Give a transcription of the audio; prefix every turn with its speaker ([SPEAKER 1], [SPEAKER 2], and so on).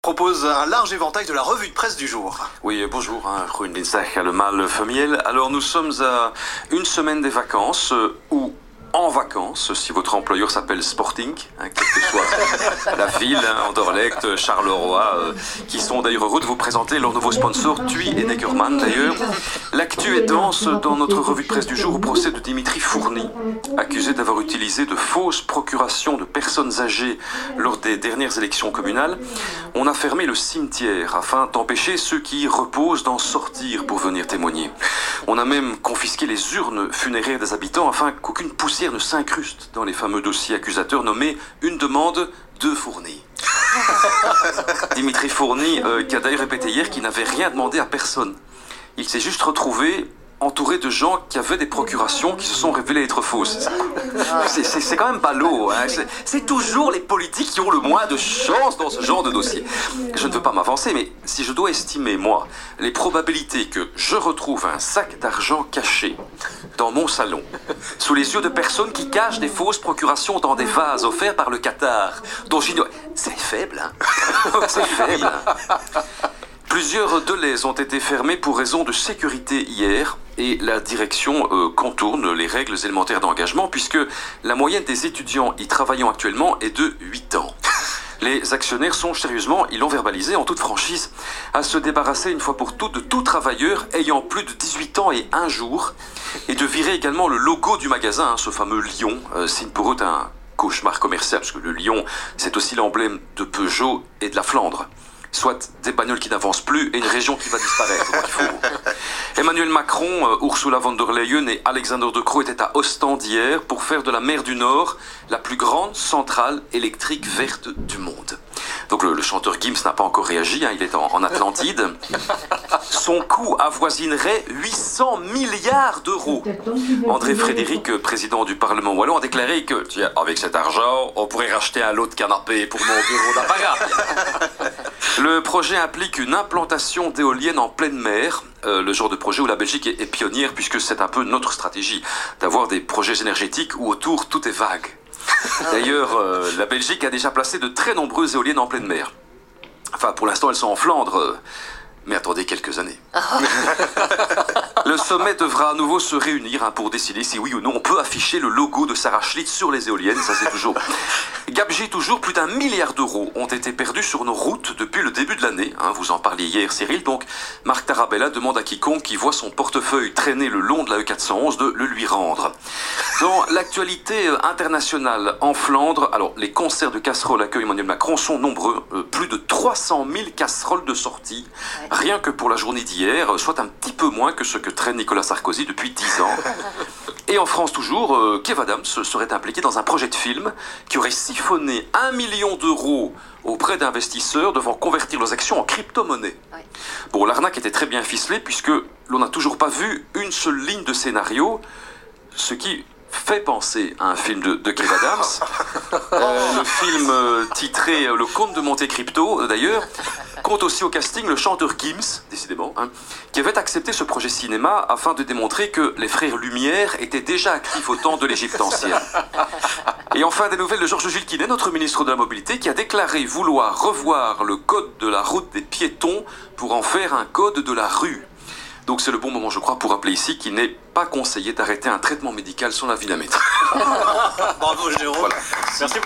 [SPEAKER 1] Propose un large éventail de la revue de presse du jour.
[SPEAKER 2] Oui, bonjour, Goedemiddag allemaal familiel. Alors nous sommes à une semaine des vacances, ou en vacances, si votre employeur s'appelle Sporting, quelle que soit la ville, Anderlecht, Charleroi, qui sont d'ailleurs heureux de vous présenter leurs nouveaux sponsors, TUI et Neckermann d'ailleurs. L'actu est dense dans notre revue de presse du jour au procès de Dimitri Fourny, accusé d'avoir utilisé de fausses procurations de personnes âgées lors des dernières élections communales. On a fermé le cimetière afin d'empêcher ceux qui y reposent d'en sortir pour venir témoigner. On a même confisqué les urnes funéraires des habitants afin qu'aucune poussière ne s'incruste dans les fameux dossiers accusateurs nommés « Une demande de Fourny ». Dimitri Fourny, qui a d'ailleurs répété hier qu'il n'avait rien demandé à personne. Il s'est juste retrouvé entouré de gens qui avaient des procurations qui se sont révélées être fausses. C'est quand même ballot, hein. C'est toujours les politiques qui ont le moins de chance dans ce genre de dossier. Je ne veux pas m'avancer, mais si je dois estimer, moi, les probabilités que je retrouve un sac d'argent caché dans mon salon, sous les yeux de personnes qui cachent des fausses procurations dans des vases offerts par le Qatar, dont j'ignore... C'est faible, hein. C'est faible, hein. Plusieurs délais ont été fermés pour raison de sécurité hier et la direction contourne les règles élémentaires d'engagement puisque la moyenne des étudiants y travaillant actuellement est de 8 ans. Les actionnaires songent sérieusement, ils l'ont verbalisé en toute franchise, à se débarrasser une fois pour toutes de tout travailleur ayant plus de 18 ans et 1 jour et de virer également le logo du magasin, ce fameux lion, signe pour eux un cauchemar commercial parce que le lion c'est aussi l'emblème de Peugeot et de la Flandre. Soit des bagnoles qui n'avancent plus et une région qui va disparaître. Donc il faut... Emmanuel Macron, Ursula von der Leyen et Alexander De Croo étaient à Ostende hier pour faire de la mer du Nord la plus grande centrale électrique verte du monde. Donc le chanteur Gims n'a pas encore réagi, hein, il est en Atlantide. Son coût avoisinerait 800 milliards d'euros. André Frédéric, président du Parlement wallon, a déclaré que, tiens, avec cet argent, on pourrait racheter un lot de canapé pour mon bureau d'apparat. Le projet implique une implantation d'éoliennes en pleine mer, le genre de projet où la Belgique est pionnière puisque c'est un peu notre stratégie, d'avoir des projets énergétiques où autour tout est vague. D'ailleurs, la Belgique a déjà placé de très nombreuses éoliennes en pleine mer. Enfin, pour l'instant, elles sont en Flandre, mais attendez quelques années. Le sommet devra à nouveau se réunir pour décider si oui ou non on peut afficher le logo de Sarah Schlitz sur les éoliennes, ça c'est toujours... Gabegie toujours, plus d'1 milliard d'euros ont été perdus sur nos routes depuis le début de l'année. Vous en parliez hier Cyril, donc Marc Tarabella demande à quiconque qui voit son portefeuille traîner le long de la E411 de le lui rendre. Dans l'actualité internationale en Flandre, alors les concerts de casseroles accueillent Emmanuel Macron sont nombreux, plus de 300 000 casseroles de sortie, rien que pour la journée d'hier, soit un petit peu moins que ce que traîne Nicolas Sarkozy depuis 10 ans. Et en France toujours, Kev Adams serait impliqué dans un projet de film qui aurait siphonné 1 million d'euros auprès d'investisseurs devant convertir leurs actions en crypto-monnaie. Ouais. Bon, l'arnaque était très bien ficelée puisque l'on n'a toujours pas vu une seule ligne de scénario, ce qui fait penser à un film de Kev Adams. Le film titré Le Comte de Monte Crypto, d'ailleurs, compte aussi au casting le chanteur Gims, décidément, qui avait accepté ce projet cinéma afin de démontrer que les frères Lumière étaient déjà actifs au temps de l'Égypte ancienne. Et enfin, des nouvelles de Georges Gilles Quinet, notre ministre de la Mobilité, qui a déclaré vouloir revoir le code de la route des piétons pour en faire un code de la rue. Donc c'est le bon moment, je crois, pour rappeler ici qu'il n'est pas conseillé d'arrêter un traitement médical sans l'avis d'un médecin.
[SPEAKER 1] Bravo Jérôme. Voilà. Merci.